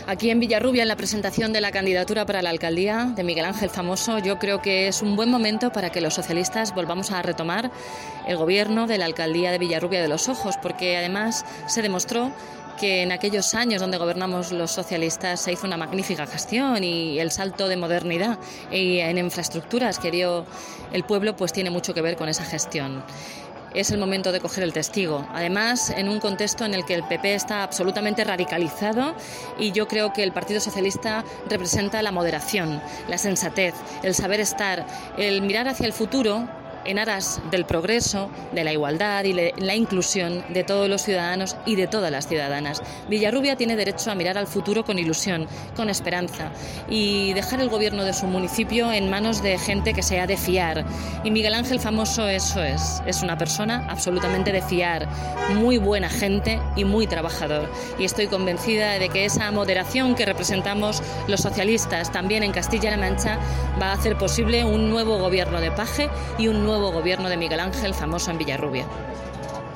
Aquí en Villarrubia, en la presentación de la candidatura para la alcaldía de Miguel Ángel Famoso, yo creo que es un buen momento para que los socialistas volvamos a retomar el gobierno de la alcaldía de Villarrubia de los Ojos, porque además se demostró que en aquellos años donde gobernamos los socialistas se hizo una magnífica gestión y el salto de modernidad y en infraestructuras que dio el pueblo pues tiene mucho que ver con esa gestión. Es el momento de coger el testigo. Además, en un contexto en el que el PP está absolutamente radicalizado y yo creo que el Partido Socialista representa la moderación, la sensatez, el saber estar, el mirar hacia el futuro en aras del progreso, de la igualdad y la inclusión de todos los ciudadanos y de todas las ciudadanas. Villarrubia tiene derecho a mirar al futuro con ilusión, con esperanza y dejar el gobierno de su municipio en manos de gente que sea de fiar. Y Miguel Ángel Famoso eso es una persona absolutamente de fiar, muy buena gente y muy trabajador. Y estoy convencida de que esa moderación que representamos los socialistas también en Castilla-La Mancha va a hacer posible un nuevo gobierno de Paje y un nuevo gobierno de Miguel Ángel Famoso en Villarrubia.